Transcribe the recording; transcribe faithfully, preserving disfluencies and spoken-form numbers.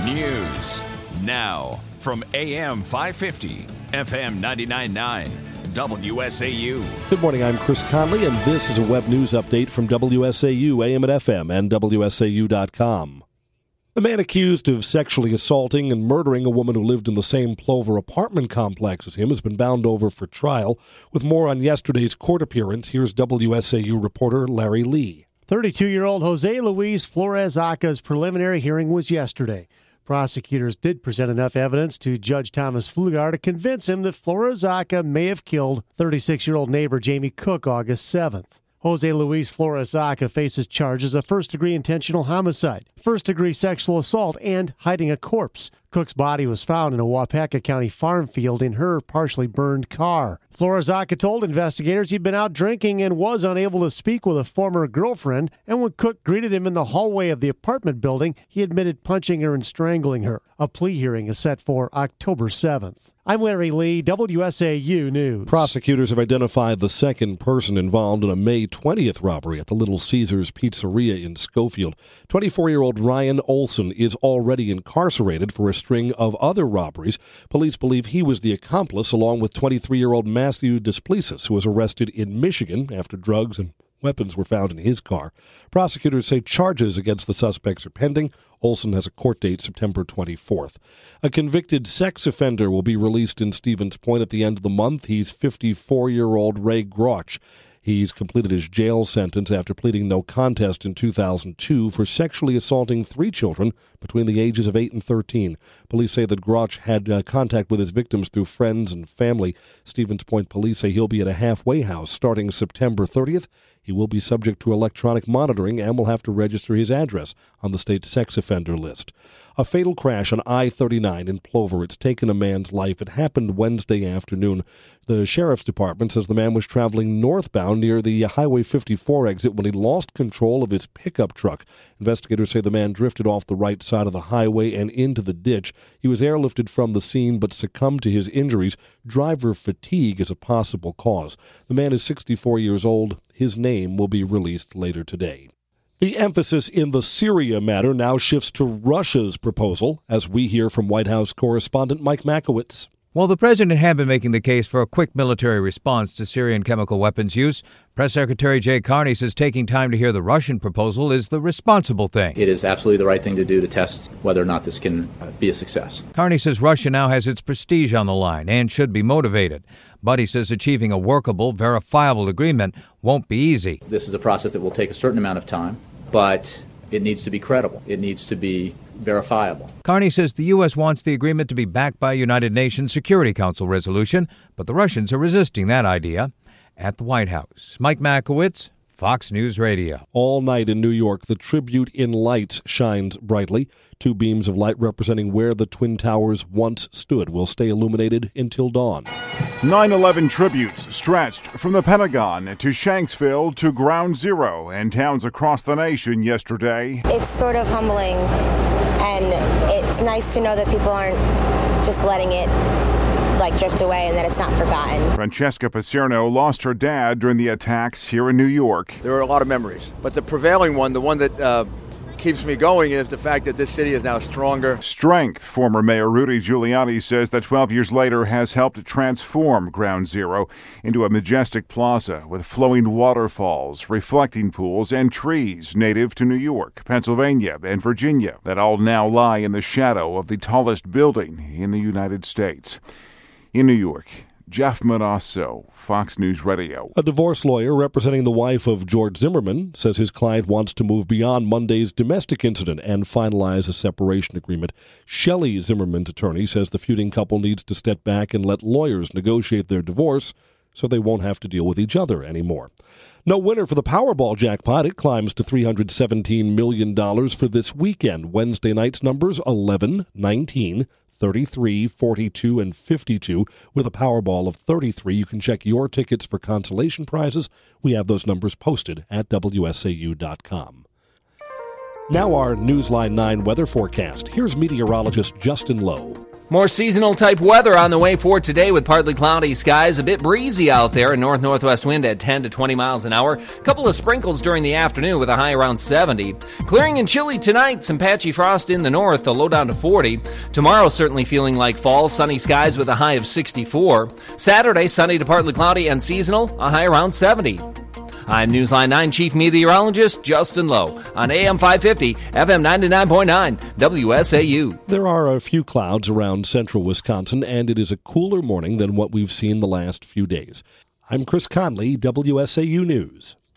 News now from A M five fifty, F M ninety-nine point nine, W S A U. Good morning, I'm Chris Conley, and this is a web news update from W S A U, A M and F M, and W S A U dot com. The man accused of sexually assaulting and murdering a woman who lived in the same Plover apartment complex as him has been bound over for trial. With more on yesterday's court appearance, here's W S A U reporter Larry Lee. thirty-two-year-old Jose Luis Flores Aca's preliminary hearing was yesterday. Prosecutors did present enough evidence to Judge Thomas Flugar to convince him that Flores Aca may have killed thirty-six-year-old neighbor Jamie Cook August seventh. Jose Luis Flores Aca faces charges of first-degree intentional homicide, first-degree sexual assault, and hiding a corpse. Cook's body was found in a Waupaca County farm field in her partially burned car. Flores Aca told investigators he'd been out drinking and was unable to speak with a former girlfriend, and when Cook greeted him in the hallway of the apartment building, he admitted punching her and strangling her. A plea hearing is set for October seventh. I'm Larry Lee, W S A U News. Prosecutors have identified the second person involved in a May twentieth robbery at the Little Caesars Pizzeria in Schofield. twenty-four-year-old Ryan Olson is already incarcerated for a string of other robberies. Police believe he was the accomplice, along with twenty-three-year-old Matthew Desplices, who was arrested in Michigan after drugs and weapons were found in his car. Prosecutors say charges against the suspects are pending. Olson has a court date September twenty-fourth. A convicted sex offender will be released in Stevens Point at the end of the month. He's fifty-four-year-old Ray Groch. He's completed his jail sentence after pleading no contest in two thousand two for sexually assaulting three children between the ages of eight and thirteen. Police say that Groch had uh, contact with his victims through friends and family. Stevens Point police say he'll be at a halfway house starting September thirtieth. He will be subject to electronic monitoring and will have to register his address on the state sex offender list. A fatal crash on I thirty-nine in Plover. It's taken a man's life. It happened Wednesday afternoon. The sheriff's department says the man was traveling northbound near the Highway fifty-four exit when he lost control of his pickup truck. Investigators say the man drifted off the right side of the highway and into the ditch. He was airlifted from the scene but succumbed to his injuries. Driver fatigue is a possible cause. The man is sixty-four years old. His name will be released later today. The emphasis in the Syria matter now shifts to Russia's proposal, as we hear from White House correspondent Mike Makowitz. While the president had been making the case for a quick military response to Syrian chemical weapons use, Press Secretary Jay Carney says taking time to hear the Russian proposal is the responsible thing. It is absolutely the right thing to do to test whether or not this can be a success. Carney says Russia now has its prestige on the line and should be motivated. But he says achieving a workable, verifiable agreement won't be easy. This is a process that will take a certain amount of time, but it needs to be credible. It needs to be verifiable. Carney says the U S wants the agreement to be backed by a United Nations Security Council resolution, but the Russians are resisting that idea. At the White House, Mike Makowitz, Fox News Radio. All night in New York, the tribute in lights shines brightly. Two beams of light representing where the Twin Towers once stood will stay illuminated until dawn. nine eleven tributes stretched from the Pentagon to Shanksville to Ground Zero and towns across the nation yesterday. It's sort of humbling, and it's nice to know that people aren't just letting it like drift away and that it's not forgotten. Francesca Paserno lost her dad during the attacks here in New York. There are a lot of memories, but the prevailing one, the one that uh, keeps me going, is the fact that this city is now stronger. Strength, former Mayor Rudy Giuliani says that twelve years later has helped transform Ground Zero into a majestic plaza with flowing waterfalls, reflecting pools, and trees native to New York, Pennsylvania, and Virginia that all now lie in the shadow of the tallest building in the United States. In New York, Jeff Manasso, Fox News Radio. A divorce lawyer representing the wife of George Zimmerman says his client wants to move beyond Monday's domestic incident and finalize a separation agreement. Shelley Zimmerman's attorney says the feuding couple needs to step back and let lawyers negotiate their divorce so they won't have to deal with each other anymore. No winner for the Powerball jackpot. It climbs to three hundred seventeen million dollars for this weekend. Wednesday night's numbers eleven, nineteen, thirty-three, forty-two, and fifty-two. With a Powerball of thirty-three, you can check your tickets for consolation prizes. We have those numbers posted at W S A U dot com. Now our Newsline nine weather forecast. Here's meteorologist Justin Lowe. More seasonal type weather on the way for today with partly cloudy skies, a bit breezy out there, and north-northwest wind at ten to twenty miles an hour. A couple of sprinkles during the afternoon with a high around seventy. Clearing and chilly tonight, some patchy frost in the north, the low down to forty. Tomorrow certainly feeling like fall, sunny skies with a high of sixty-four. Saturday, sunny to partly cloudy and seasonal, a high around seventy. I'm Newsline nine Chief Meteorologist Justin Lowe on A M five fifty, F M ninety-nine point nine, W S A U. There are a few clouds around central Wisconsin, and it is a cooler morning than what we've seen the last few days. I'm Chris Conley, W S A U News.